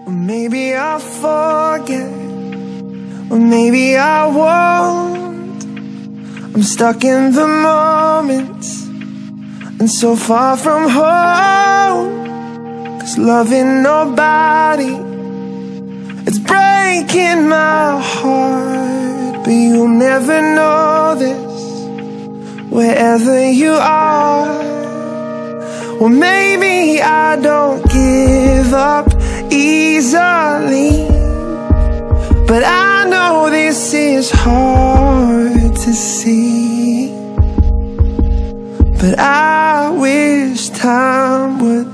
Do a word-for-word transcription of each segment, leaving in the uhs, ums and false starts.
Or maybe I'll forget, or maybe I won't. I'm stuck in the moment and so far from home. 'Cause loving nobody, it's breaking my heart. But you'll never know this wherever you are. Well, maybe I don't give up easily, but I know this is hard to see. But I wish time would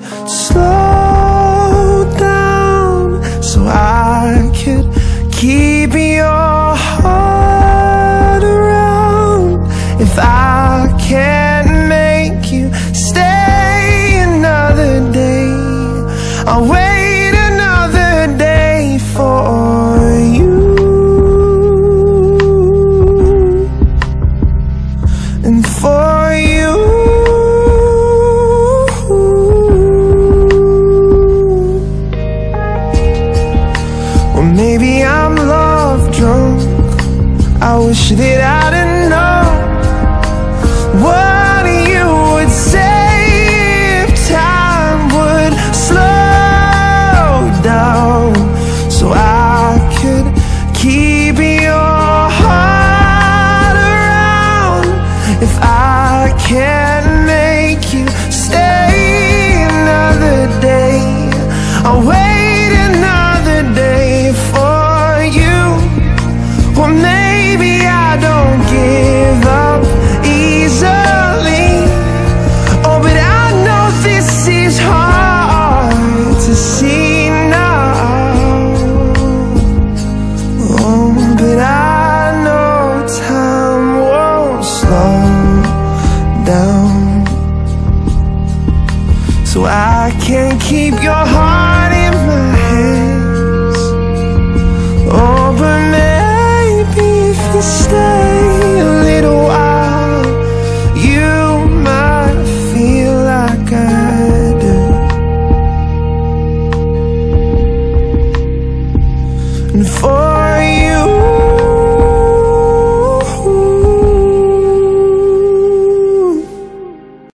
slow down so I could keep your heart around. If I can't make you stay another day, I'll wait another day for you. And for you, or maybe I'm love drunk. I wish that I didn't know what you would say if time would slow down, so I could keep your heart around. If I can't make you stay another day, I'll wait another day for you. Or maybe I don't give up easily. Oh, but I know this is hard to see now. Oh, but I know time won't slow down, so I can't keep your heart in my hands. Oh, but maybe if you stay a little while, you might feel like I do. And for